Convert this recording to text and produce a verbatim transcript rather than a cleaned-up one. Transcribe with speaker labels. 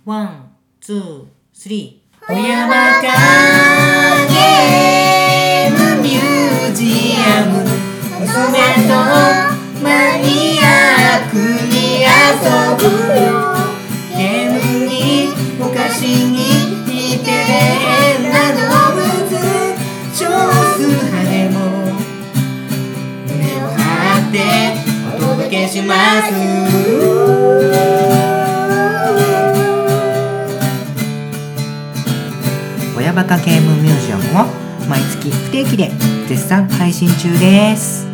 Speaker 1: ワン、ツー、スリー。
Speaker 2: 小山かゲームミュージアム、娘とマニアックに遊ぶよ。ゲームにお菓子に似て変な動物、少数派でも胸を張ってお届けします。
Speaker 3: 親バカゲームミュージアムは毎月不定期で絶賛配信中です。